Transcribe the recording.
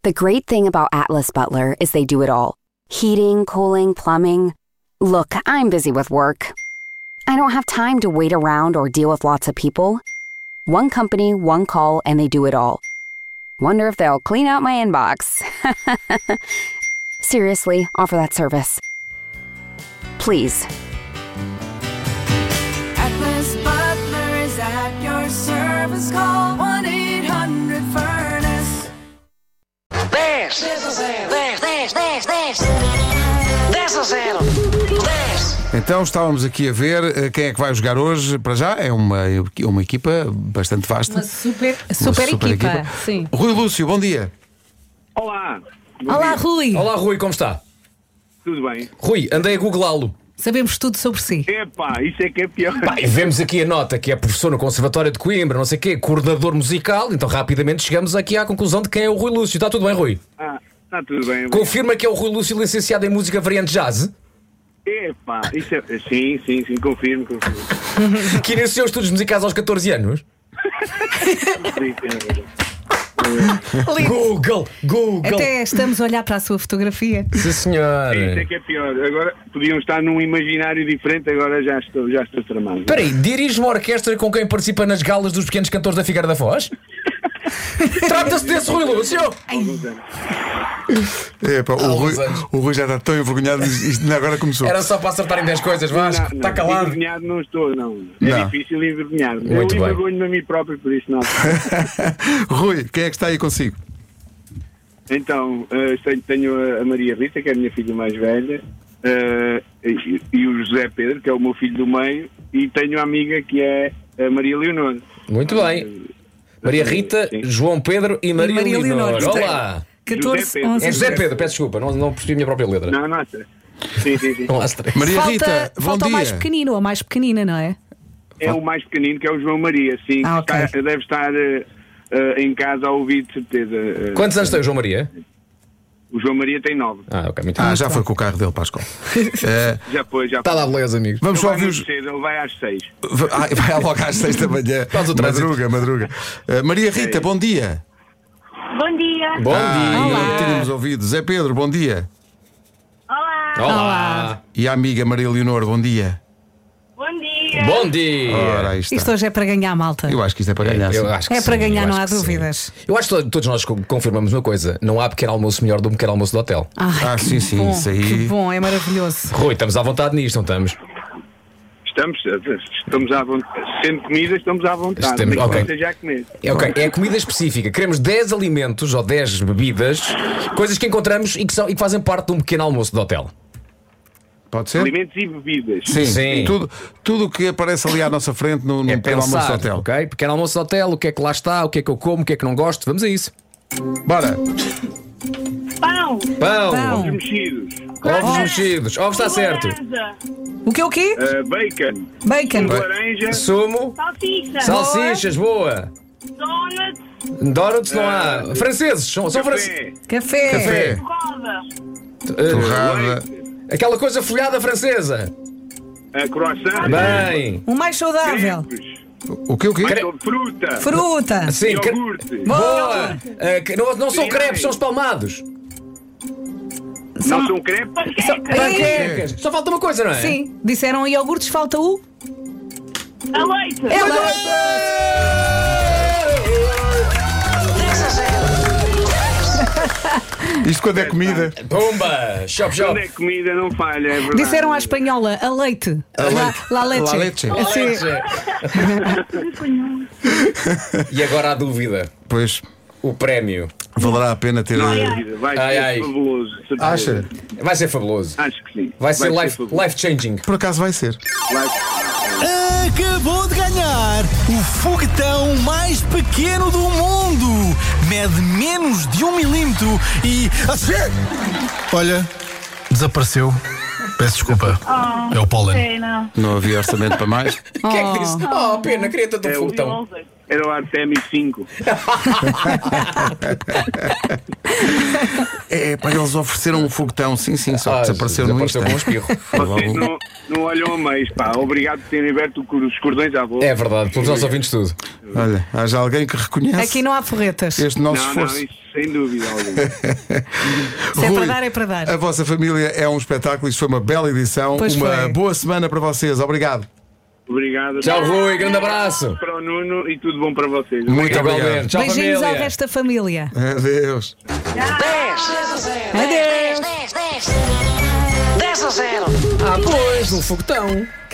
The great thing about Atlas Butler is they do it all. Heating, cooling, plumbing. Look, I'm busy with work. I don't have time to wait around or deal with lots of people. One company, one call, and they do it all. Wonder if they'll clean out my inbox. Seriously, offer that service. Please. Atlas Butler is at your service. Call 1-800-FURNACE. 10 a 0. 10 a 0. 10. Então estávamos aqui a ver quem é que vai jogar hoje. Para já é uma equipa bastante vasta. Uma super equipa. Sim. Rui Lúcio, bom dia. Olá. Olá, Rui. Olá, Rui, como está? Tudo bem? Rui, andei a googlá-lo. Sabemos tudo sobre si. Epá, isso é que é pior. E vemos aqui a nota que é professor no Conservatório de Coimbra, não sei o quê, coordenador musical. Então rapidamente chegamos aqui à conclusão de quem é o Rui Lúcio. Está tudo bem, Rui? Está tudo bem. Confirma que é o Rui Lúcio licenciado em música variante jazz? Epá, isso é... Sim, confirmo. Que iniciou os estudos musicais aos 14 anos? Google. Até estamos a olhar para a sua fotografia. Sim, senhor. Isso é que é pior. Agora podiam estar num imaginário diferente, agora já estou tramado. Espera aí, dirige uma orquestra com quem participa nas galas dos pequenos cantores da Figueira da Foz? Trata-se desse Rui Lúcio? Epá, o Rui já está tão envergonhado, isto agora começou. Era só para acertarem 10 coisas, Vasco. Está calado. Envergonhado não estou, não. É difícil envergonhar-me. Muito Eu bem. envergonho-me a mim próprio, por isso não. Rui, quem é que está aí consigo? Então, tenho a Maria Rita, que é a minha filha mais velha, e o José Pedro, que é o meu filho do meio, e tenho a amiga que é a Maria Leonor. Muito bem. Maria Rita, Sim. João Pedro e Maria Leonor. Olá. 14, 11. É José Pedro, peço desculpa, não percebi a minha própria letra. Não, sim. Não há stress. Maria Rita, bom Falta o dia. mais pequenino ou a mais pequenina, não é? É o mais pequenino, que é o João Maria, sim. Ok. Deve estar em casa a ouvir, de certeza. Quantos anos tem o João Maria? O João Maria tem 9. Ok, muito bem. Já foi com o carro dele para a escola. Já foi. Está lá, beleza, amigos. Vamos Ele só vai ouvir muito os. cedo, ele vai às 6. Vai logo às 6 da manhã. Faz o trânsito. Madruga. Maria Rita, bom dia. Bom dia. Bom dia. Não tínhamos ouvido. Zé Pedro, bom dia. Olá. Olá. E a amiga Maria Leonor, bom dia. Bom dia. Bom dia. Ora, aí está. Isto hoje é para ganhar, malta. Eu acho que isto é para ganhar. Eu sim. acho que É sim, para ganhar, eu não acho há que sim. dúvidas. Eu acho que todos nós confirmamos uma coisa: não há pequeno almoço melhor do que um pequeno almoço do hotel. Ai, que sim, bom, isso aí. Que bom, é maravilhoso. Rui, estamos à vontade nisto, não estamos? Estamos à vontade. Sendo comida, estamos à vontade. Estamos- Mas ok. que seja a comer. É comida específica. Queremos 10 alimentos ou 10 bebidas, coisas que encontramos e que fazem parte de um pequeno almoço do hotel. Pode ser? Alimentos e bebidas. Sim. Tudo o que aparece ali à nossa frente no pequeno almoço do hotel. ok? Pequeno almoço do hotel, o que é que lá está, o que é que eu como, o que é que não gosto, vamos a isso. Bora. Pão. Pão, Pão. Mexidos. ovos mexidos, ovos está certo. Laranja. O quê? Bacon. Bacon. Laranja. Sumo, Salsicha. salsichas, boa. Donuts. Donuts não há. Franceses, são franceses. Café. Café. Roda. Torrada. Aquela coisa folhada francesa. Croissant. Bem, O mais saudável. Crepes. O quê? Fruta. Fruta. sim, Iogurte. boa. Não são crepes, são espalmados. Não são crepes? Panquecas. Só falta uma coisa, não é? Sim, disseram iogurtes, falta o. A leite. É leite. 10 a 0. Isto quando é comida? Pumba! Shop, Quando shop. é comida não falha, é verdade. Disseram à espanhola a leite. La leche. La leche. Sim. E agora a dúvida: Pois, o prémio. valerá a pena ter. Vai Ai. ser fabuloso. certeza. Acha? Vai ser fabuloso. Acho que sim. Vai ser fabuloso. life changing. Por acaso vai ser. Acabou de ganhar o foguetão mais pequeno do mundo. Mede menos de 1 milímetro e... Olha, desapareceu. Peço desculpa. É o pólen. Pena. Não havia orçamento para mais. Quem é que disse? Oh, pena, queria tanto um É o- foguetão. Era o Artemis 5. É, para eles ofereceram um foguetão. Sim, só que desapareceu no com um instante. espirro. Vocês não olham a meios, pá. Obrigado por terem aberto os cordões à volta. É verdade, pelos nossos ouvintes tudo. Olha, haja alguém que reconhece Aqui não há forretas. este nosso Não, esforço. isso sem dúvida alguma. Se é Rui, para dar, é para dar. A vossa família é um espetáculo. Isto foi uma bela edição. Pois uma foi. boa semana para vocês. Obrigado. Obrigado. Tchau, Rui, grande abraço. Para o Nuno e tudo bom para vocês. Muito obrigado. Igualmente. Tchau, Beijinhos família. ao resto da família. Adeus. 10 a 0. 10 a 0. Ah, pois, um foguetão.